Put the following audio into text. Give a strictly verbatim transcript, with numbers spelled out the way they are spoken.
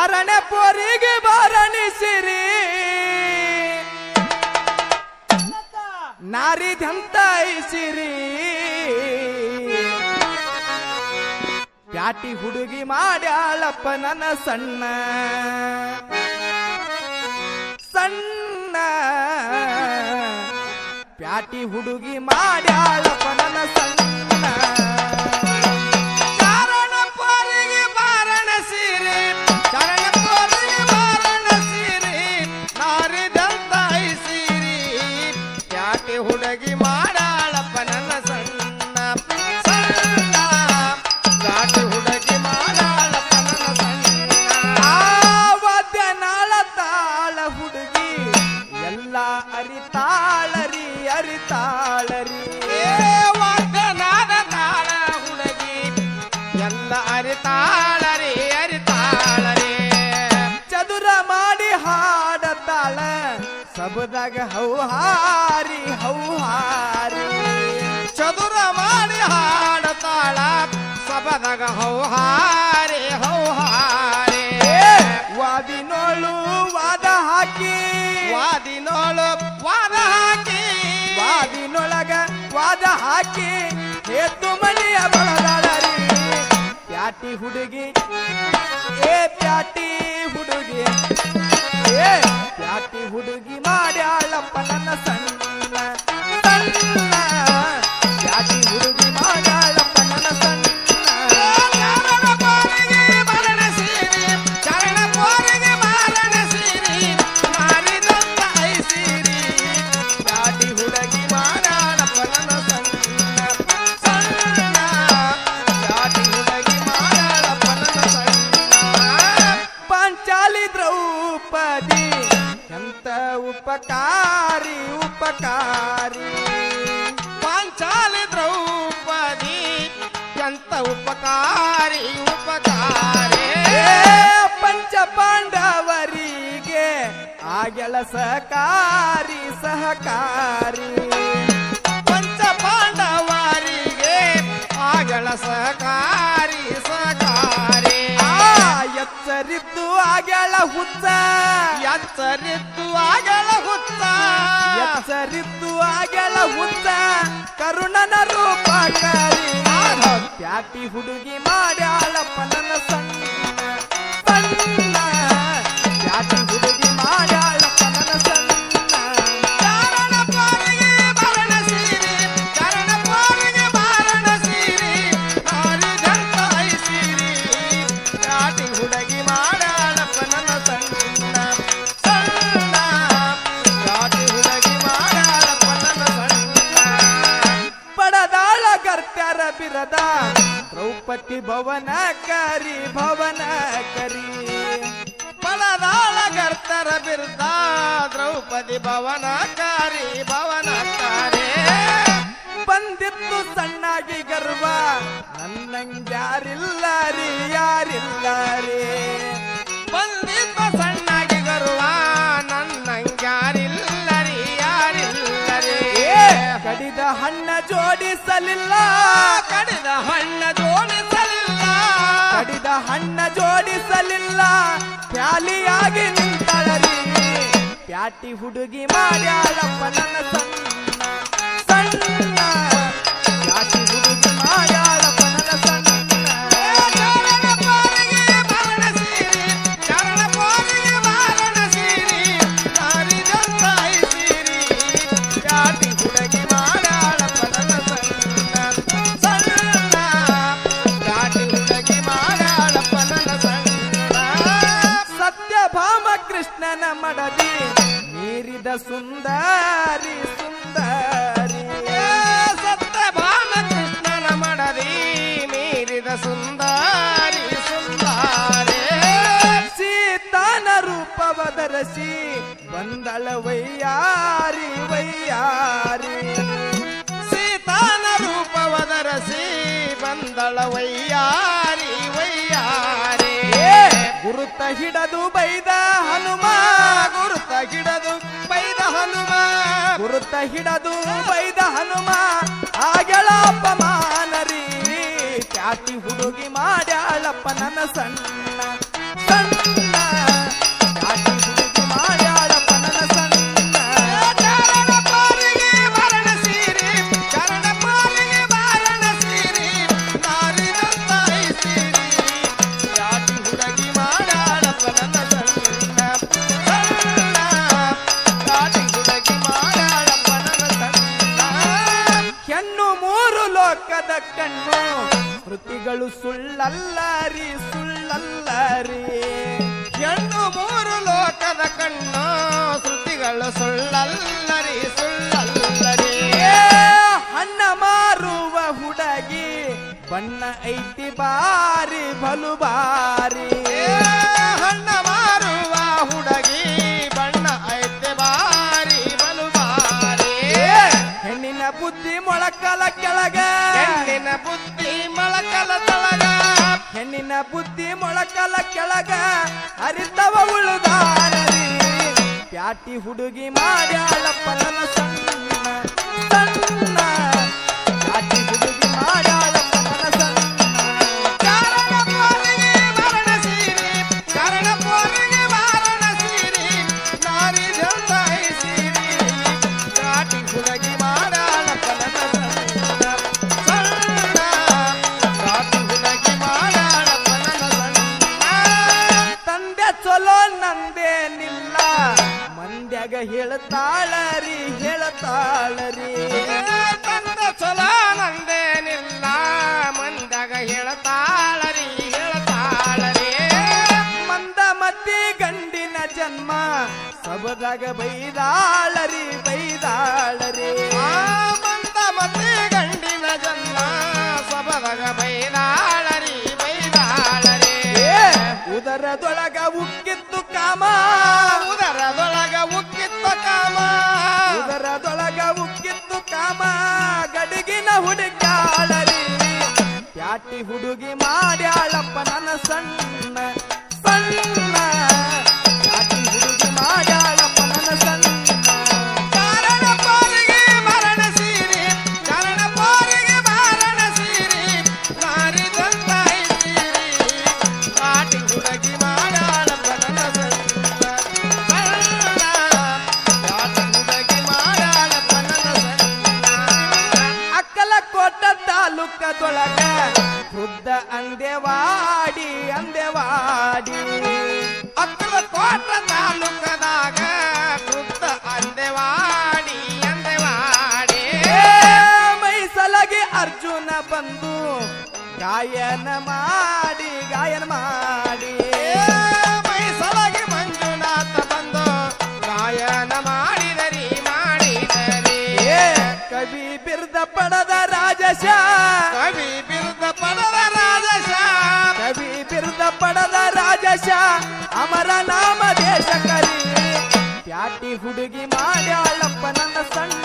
ಚಾರಣೆ ಪೋರಿಗೆ ಬಾರಣಿಸಿರಿ ನಾರಿದಂತ ಐಸಿರಿ patty ಹುಡುಗಿ ಮಾಡ್ಯಾಳಪ್ಪ ನನ್ನ ಸಣ್ಣ ಸಣ್ಣ ಪ್ಯಾಟಿ ಹುಡುಗಿ ಮಾಡ್ಯಾಳಪ್ಪ ನನ್ನ ಸಣ್ಣ ಚಾರಣ ಪೋರಿಗೆ ಬಾರಣಸಿರಿ ಚಾರಣ ಪೋರಿಗೆ ಬಾರಣಸಿರಿ ನಾರಿದಂತ ಐಸಿರಿ ಪ್ಯಾಟಿ ಹುಡುಗಿ ಮಾಡ್ಯಾಳಪ್ಪ ನನ್ನ ಸಣ್ಣ ಸಣ್ಣ ಪ್ಯಾಟಿ ಹುಡುಗಿ ಮಾಡ್ಯಾಳಪ್ಪ ನನ್ನ ಸಣ್ಣ ವಾದ್ಯ ನಾಳ ತಾಳ ಹುಡುಗಿ ಎಲ್ಲ ಅರಿತಾಳರಿ ಅರಿತಾಳರಿ ವಾದ್ಯನಾದ ತಾಳ ಹುಡುಗಿ ಎಲ್ಲ ಅರಿತಾಳರಿ ಅರಿತಾಳರಿ ಚದುರ ಮಾಡಿ ಹಾಡತಾಳ ಸಬದಾಗ ಹೌಹಾರಿ ಹೌಹಾರಿ ಚದುರ ಮಾಡಿ ಹಾಡತಾಳ ಸಬದಾಗ ಹೌಹಾರಿ ಹೌಹಾರಿ ವಾದಿನೋಳು ವಾದ ಹಾಕಿ ವಾದಿನೋಳು ವಾದ ಹಾಕಿ ವಾದಿನೊಳಗ ವಾದ ಹಾಕಿ ಎತ್ತು ಮನೆಯ ಬಳದಾಳರಿ ಪ್ಯಾಟಿ ಹುಡುಗಿ ಏ ಪ್ಯಾಟಿ ಹುಡುಗಿ ಏ ಪ್ಯಾಟಿ ಹುಡುಗಿ ಮಾಡ್ಯಾಳಪ್ಪ ನನ್ನ ಸಣ್ಣ ಸಣ್ಣ ಪ್ಯಾಟಿ ಹುಡುಗಿ ಮಾಡ್ಯಾಳಪ್ಪ ನನ್ನ ಸಣ್ಣ ಚಾರಣ ಪೋರಿಗೆ ಬಾರಣಸಿರಿ ಚಾರಣ ಪೋರಿಗೆ ಬಾರಣಸಿರಿ ನಾರಿದಂತ ಐಸಿರಿ ಪ್ಯಾಟಿ ಹುಡುಗಿ ಮಾಡ್ಯಾಳಪ್ಪ ನನ್ನ ಸಣ್ಣ ಸಣ್ಣ ಪ್ಯಾಟಿ ಹುಡುಗಿ ಮಾಡ್ಯಾಳಪ್ಪ ನನ್ನ ಸಣ್ಣ ಪಾಂಚಾಲಿ ದ್ರೌಪದಿ ಎಂತ ಉಪಕಾರಿ ಉಪಕಾರಿ ಪಾಂಚಾಲಿ ದ್ರೌಪದಿ ಎಂತ ಉಪಕಾರಿ ಉಪಕಾರಿ ಪಂಚ ಪಾಂಡವರಿಗೆ ಆಗೆಳ ಸಹಕಾರಿ ಸಹಕಾರಿ ಪಂಚ ಪಾಂಡವರಿಗೆ ಆಗೆಳ ಸಹಕಾರಿ ಸಹಕಾರಿ ಎಚ್ಚರಿದ್ದು ಆಗೆಳ ಹುಚ್ಚ ಎಚ್ಚರಿದ್ದು ಆಗೆಳ ಹುಚ್ಚ ಎಚ್ಚರಿದ್ದು ಆಗೆಳ ಹುಚ್ಚ ಕರುಣನ ರೂಪಕಾರಿ ಪ್ಯಾಟಿ ಹುಡುಗಿ ಮಾಡ್ಯಾಳಪ್ಪ ನನ್ನ ಸಣ್ಣ ಸಣ್ಣ ಪ್ಯಾಟಿ ಹುಡುಗಿ ಮಾಡ್ಯಾಳಪ್ಪ ನನ್ನ ಸಣ್ಣ ಚಾರಣ ಪೋರಿಗೆ ಬಾರಣಸಿರಿ ಚಾರಣ ಪೋರಿಗೆ ಬಾರಣಸಿರಿ ನಾರಿದಂತ ಐಸಿರಿ ಪ್ಯಾಟಿ ಹುಡುಗಿ ಮಾಡ್ಯಾಳಪ್ಪ ನನ್ನ ಸಣ್ಣ ಸಣ್ಣ ಪ್ಯಾಟಿ ಹುಡುಗಿ ಮಾಡ್ಯಾಳಪ್ಪ ನನ್ನ ಸಣ್ಣ ಪಡದಾಳ ಗರ್ತ್ಯರ ಬಿರದ ದ್ರೌಪದಿ ಭವನ ಕರಿ ಭವನ ಕರಿ ಪಡದಾಳ ಗರ್ತರ ಬಿರದ ದ್ರೌಪದಿ ಭವನ ಕಾರಿ ಭವನ ಕಾರಿ ಬಂದಿತ್ತು ಸಣ್ಣಾಗಿ ಗರ್ವ ನನ್ನಂಗ್ಯಾರಿಲ್ಲ ರೀ ಯಾರಿಲ್ಲ ರೀ ಬಂದಿತ್ತು ಸಣ್ಣಾಗಿ ಗರ್ವ ನನ್ನಂಗ್ಯಾರಿಲ್ಲ ರೀ ಯಾರಿಲ್ಲ ರೀ ಕಡಿದ ಹಣ್ಣ ಜೋಡಿಸಲಿಲ್ಲ ಕಡಿದ ಹಣ್ಣ ಜೋಡಿಸಲಿಲ್ಲ ಕಡಿದ ಹಣ್ಣ ಜೋಡಿಸಲಿಲ್ಲ ಪ್ಯಾಲಿಯಾಗಿ ನಿಂತಳರಿ ಪ್ಯಾಟಿ ಹುಡುಗಿ ಮಾಡ್ಯಾಳಪ್ಪ ನನ್ನ ಸಣ್ಣ ಸಣ್ಣ ಪ್ಯಾಟಿ ಹುಡುಗಿ ಮಾಡ್ಯಾಳಪ್ಪ ನನ್ನ ಸಣ್ಣ ಚಾರಣ ಪೋರಿಗೆ ಬಾರಣಸಿರಿ ಚಾರಣ ಪೋರಿಗೆ ಬಾರಣಸಿರಿ ನಾರಿದಂತ ಐಸಿರಿ ಪ್ಯಾಟಿ ಹುಡುಗಿ ಮಾಡ್ಯಾಳಪ್ಪ ನನ್ನ ಸಣ್ಣ ಸಣ್ಣ ಪ್ಯಾಟಿ ಹುಡುಗಿ ಮಾಡ್ಯಾಳಪ್ಪ ನನ್ನ ಸಣ್ಣ ಸತ್ಯಭಾಮ ಕೃಷ್ಣನ ಮಡದಿ ಮೀರಿದ ಸುಂದರಿ ಸುಂದರಿ ಸತ್ಯಭಾಮ ಕೃಷ್ಣನ ಮಡದಿ ಮೀರಿದ ಸುಂದರಿ ಸುಂದರಿ ಸೀತಾನ ರೂಪವದರಸಿ ಬಂದಳ ವೈಯಾರಿ ವೈಯಾರಿ ಸೀತಾನ ರೂಪವದರಸಿ ಬಂದಳ ವೈಯಾರಿ ವೈಯಾರಿ ಗುರುತ ಹಿಡದು ಬೈದ ಹನುಮ ಗುರುತ ಹಿಡದು ಬೈದ ಹನುಮ ಗುರುತ ಹಿಡದು ಬೈದ ಹನುಮ ಆಗೆಳ ಅಪಮಾನರಿ ಪ್ಯಾಟಿ ಹುಡುಗಿ ಮಾಡ್ಯಾಳಪ್ಪ ನನ್ನ ಸಣ್ಣ ಸಣ್ಣ ಸುಳ್ಳಲ್ಲರಿ ಸುಳ್ಳಲ್ಲರಿ ಹೆಣ್ಣು ಮೂರು ಲೋಕದ ಕಣ್ಣು ಶ್ರುತಿಗಳು ಸುಳ್ಳಲ್ಲರಿ ಸುಳ್ಳಲ್ಲರಿ ಹಣ್ಣ ಮಾರುವ ಹುಡುಗಿ ಬಣ್ಣ ಐತಿ ಬಾರಿ ಬಲು ಬಾರಿ ಹಣ್ಣ ಮಾರುವ ಹುಡುಗಿ ಬಣ್ಣ ಐತೆ ಬಾರಿ ಬಲು ಬಾರಿ ಹೆಣ್ಣಿನ ಬುದ್ಧಿ ಮೊಳಕಲ ಕೆಳಗ ಹೆಣ್ಣಿನ ಬುದ್ಧಿ ಮೊಳಕಲ ತಳಗ ಹೆಣ್ಣಿನ ಬುದ್ಧಿ ಮೊಳಕಲ ಕೆಳಗ ಅರಿತವ ಉಳುದಾರರಿ ಪ್ಯಾಟಿ ಹುಡುಗಿ ಮಾಡ್ಯಾಳಪ್ಪ ನನ್ನ ಸಣ್ಣ ಸಣ್ಣ ಪ್ಯಾಟಿ ಹುಡುಗಿ ಮಾಡ್ಯಾಳಪ್ಪ ನನ್ನ ಸಣ್ಣ ಕಾರಣ ಪೋಲಿಗೆ ಮರಣ ಸೀರಿ ಕಾರಣ ಪೋಲಿಗೆ ಮರಣ ಸೀರಿ ನಾರಿ ಜಂತಾಯಿ ಸೀರಿ ಕಾಟಿ ಹುಡುಗಿ ಮಾಡಾಳಪ್ಪ ನನ್ನ ಸಣ್ಣ ಸಣ್ಣ ಕಾಟಿ ಹುಡುಗಿ ಮಾಡಾಳಪ್ಪ ನನ್ನ ಸಣ್ಣ ತಂದೆ ಚಲೋ ನಂದೇನಿಲ್ಲ ಮಂದ್ಯಾಗ ಹೇಳ್ತಾಳರಿ ಹೇಳ್ತಾಳರಿ ತಂದ ಚಲೋ ನಂದೇನಿಲ್ಲ ಮಂದಾಗ ಹೇಳ್ತಾಳರಿ ಹೇಳ್ತಾಳರಿ ಮಂದ ಮದ್ದಿ ಗಂಡಿನ ಜನ್ಮ ಸಬದಾಗ ಬೈದಾಳರಿ ಬೈದಾಳರಿ ಆ ಮಂದ ಮತ್ತೆ ಗಂಡಿನ ಜನ್ಮ ಸಬದಾಗ ಬೈದಾಳರಿ ಬೈದಾಳರಿ ಉದರದೊಳಗ ಉಕ್ಕಿತ್ತು ಕಾಮ ಉದರದೊಳಗ ಉಕ್ಕಿತ್ತ ಕಾಮ ಉದರದೊಳಗ ಉಕ್ಕಿತ್ತು ಕಾಮ ಗಡಿಗಿನ ಹುಡುಗಾಳರಿ ಪ್ಯಾಟಿ ಹುಡುಗಿ ಮಾಡ್ಯಾಳಪ್ಪ ನನ್ನ ಸಣ್ಣ ಸಣ್ಣ ಪ್ಯಾಟಿ ಹುಡುಗಿ ಮಾಡ್ಯಾಳಪ್ಪ ನನ್ನ ಸಣ್ಣ ಕಾರಣ ಪೋರಿಗೆ ಮರಣ ಸೀರಿ ಕಾರಣ ಪೋರಿಗೆ ಮರಣ ಸೀರಿ ನಾರಿ ದಂತಾಯಿ ಸೀರಿ ಕಾಟಿ ಹುಡುಗಿ ಮಾಡಾಳಪ್ಪ ನನ್ನ ಸಣ್ಣ ಸಣ್ಣ ಕಾಟಿ ಹುಡುಗಿ ಮಾಡಾಳಪ್ಪ ನನ್ನ ಸಣ್ಣ ಅಕ್ಕಲ ಕೋಟ ತಾಲೂಕದೊಳಗ ವೃದ್ಧ ಅಂದೆವಾಡಿ ಅಂದೆವಾಡಿ ಅಕ್ಕಲ ಕೋಟ ತಾಲೂಕದಾಗ ಕೃತ ಅಂದೆವಾಡಿ ಅಂದೆವಾಡಿ ಮೈಸಲಗಿ ಅರ್ಜುನ ಬಂದು ಗಾಯನ ಮಾಡಿ ಗಾಯನ ಮಾಡಿ ಮೈಸಲಗಿ ಮಂಜುನಾಥ ಬಂದು ಗಾಯನ ಮಾಡಿದರಿ ಮಾಡಿದರಿ ಕವಿ ಬಿರ್ದ ಪಡದ ರಾಜಶ ಕವಿ ಬಿರುದ ಪದದ ರಾಜಶ ಕವಿ ಬಿರ್ದ ಪಡದ ರಾಜಶ ಅಮರ ನಾಮ ದೇಶ ಕರಿ ಪ್ಯಾಟಿ ಹುಡುಗಿ ಮಾಡ್ಯಾಳಪ್ಪ ನನ್ನ ಸಣ್ಣ